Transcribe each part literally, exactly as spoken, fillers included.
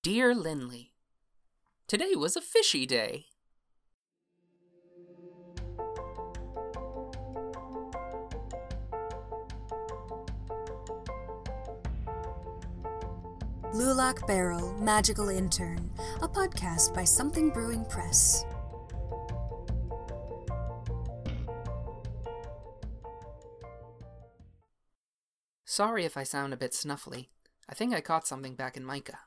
Dear Linley, today was a fishy day. Lulak Barrel, Magical Intern, a podcast by Something Brewing Press. Sorry if I sound a bit snuffly. I think I caught something back in Micah.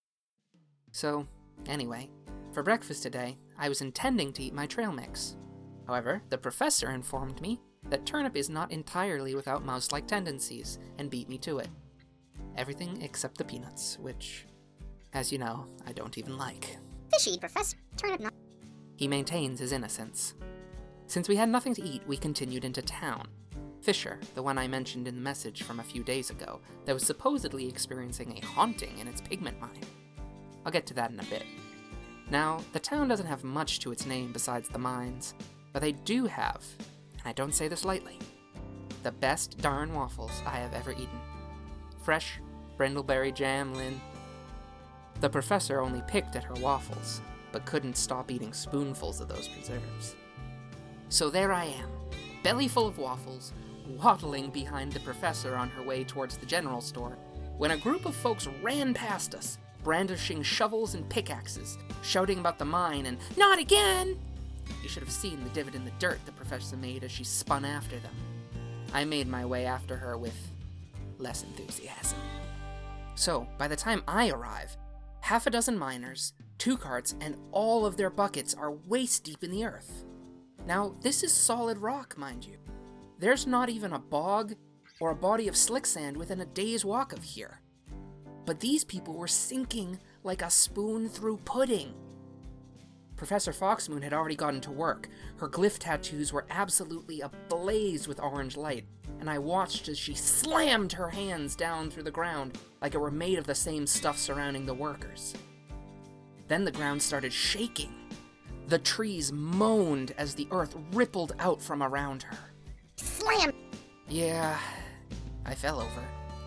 So, anyway, for breakfast today, I was intending to eat my trail mix. However, the professor informed me that turnip is not entirely without mouse-like tendencies, and beat me to it. Everything except the peanuts, which, as you know, I don't even like. Fishy, Professor. Turnip not. He maintains his innocence. Since we had nothing to eat, we continued into town. Fisher, the one I mentioned in the message from a few days ago, that was supposedly experiencing a haunting in its pigment mine. I'll get to that in a bit. Now, the town doesn't have much to its name besides the mines, but they do have, and I don't say this lightly, the best darn waffles I have ever eaten. Fresh, brindleberry jam, Lynn. The professor only picked at her waffles, but couldn't stop eating spoonfuls of those preserves. So there I am, belly full of waffles, waddling behind the professor on her way towards the general store, when a group of folks ran past us, brandishing shovels and pickaxes, shouting about the mine and, "Not again!" You should have seen the divot in the dirt the professor made as she spun after them. I made my way after her with less enthusiasm. So, by the time I arrive, half a dozen miners, two carts, and all of their buckets are waist deep in the earth. Now, this is solid rock, mind you. There's not even a bog or a body of slick sand within a day's walk of here. But these people were sinking like a spoon through pudding. Professor Foxmoon had already gotten to work. Her glyph tattoos were absolutely ablaze with orange light, and I watched as she slammed her hands down through the ground like it were made of the same stuff surrounding the workers. Then the ground started shaking. The trees moaned as the earth rippled out from around her. Slam! Yeah, I fell over.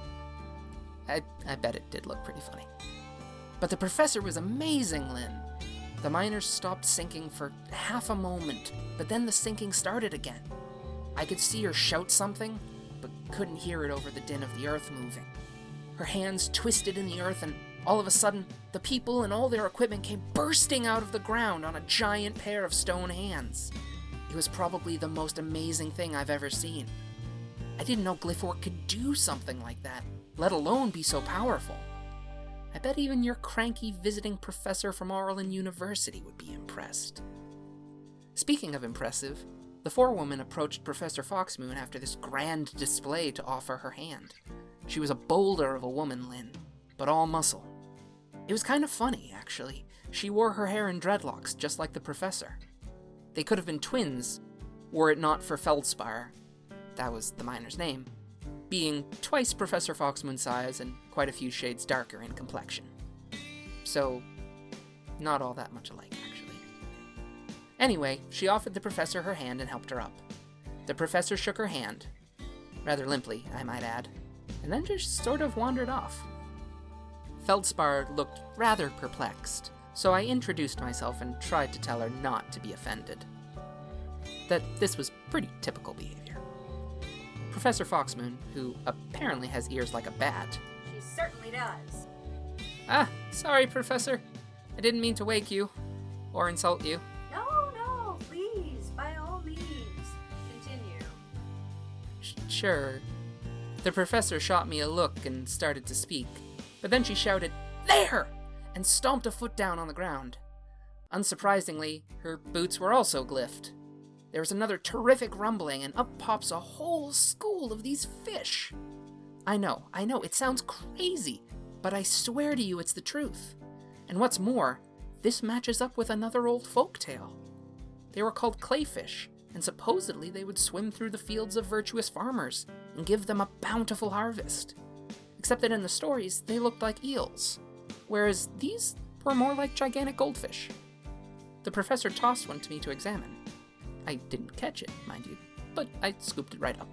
I, I bet it did look pretty funny. But the professor was amazing, Lynn. The miners stopped sinking for half a moment, but then the sinking started again. I could see her shout something, but couldn't hear it over the din of the earth moving. Her hands twisted in the earth, and all of a sudden, the people and all their equipment came bursting out of the ground on a giant pair of stone hands. It was probably the most amazing thing I've ever seen. I didn't know glyphwork could do something like that, let alone be so powerful. I bet even your cranky visiting professor from Orlin University would be impressed. Speaking of impressive, the forewoman approached Professor Foxmoon after this grand display to offer her hand. She was a boulder of a woman, Lynn, but all muscle. It was kind of funny, actually. She wore her hair in dreadlocks, just like the professor. They could have been twins, were it not for Feldspar, that was the miner's name, being twice Professor Foxmoon's size and quite a few shades darker in complexion. So, not all that much alike, actually. Anyway, she offered the professor her hand and helped her up. The professor shook her hand, rather limply, I might add, and then just sort of wandered off. Feldspar looked rather perplexed, so I introduced myself and tried to tell her not to be offended. That this was pretty typical behavior. Professor Foxmoon, who apparently has ears like a bat. She certainly does. Ah, sorry, Professor. I didn't mean to wake you, or insult you. No, no, please, by all means, continue. Sh- sure. The professor shot me a look and started to speak, but then she shouted, "There!" and stomped a foot down on the ground. Unsurprisingly, her boots were also glyphed. There was another terrific rumbling, and up pops a whole school of these fish. I know, I know, it sounds crazy, but I swear to you it's the truth. And what's more, this matches up with another old folk tale. They were called clayfish, and supposedly they would swim through the fields of virtuous farmers and give them a bountiful harvest. Except that in the stories, they looked like eels, whereas these were more like gigantic goldfish. The professor tossed one to me to examine. I didn't catch it, mind you, but I scooped it right up.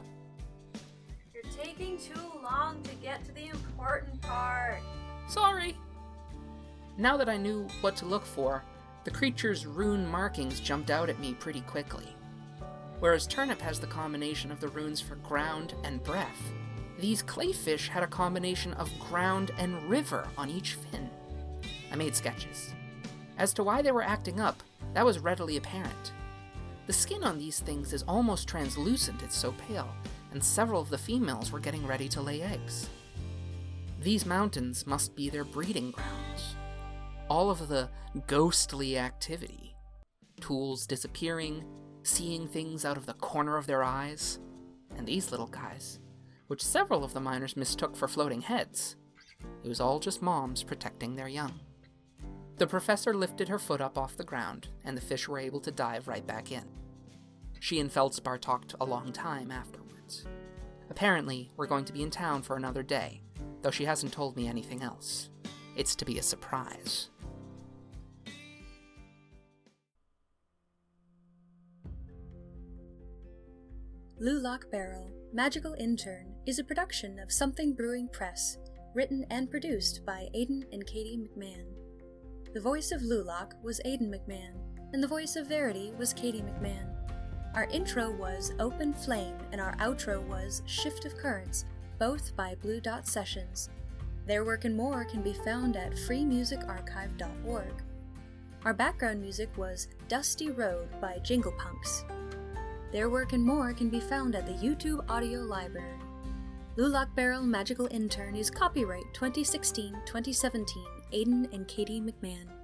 You're taking too long to get to the important part. Sorry. Now that I knew what to look for, the creature's rune markings jumped out at me pretty quickly. Whereas Turnip has the combination of the runes for ground and breath, these clayfish had a combination of ground and river on each fin. I made sketches. As to why they were acting up, that was readily apparent. The skin on these things is almost translucent, it's so pale, and several of the females were getting ready to lay eggs. These mountains must be their breeding grounds. All of the ghostly activity, tools disappearing, seeing things out of the corner of their eyes, and these little guys, which several of the miners mistook for floating heads. It was all just moms protecting their young. The professor lifted her foot up off the ground, and the fish were able to dive right back in. She and Feldspar talked a long time afterwards. Apparently, we're going to be in town for another day, though she hasn't told me anything else. It's to be a surprise. Lulock Barrel, Magical Intern is a production of Something Brewing Press, written and produced by Aidan and Katie McMahon. The voice of Lulock was Aidan McMahon, and the voice of Verity was Katie McMahon. Our intro was Open Flame, and our outro was Shift of Currents, both by Blue Dot Sessions. Their work and more can be found at free music archive dot org. Our background music was Dusty Road by Jingle Punks. Their work and more can be found at the YouTube Audio Library. Lulock Barrel Magical Intern is copyright twenty sixteen twenty seventeen, Aidan and Katie McMahon.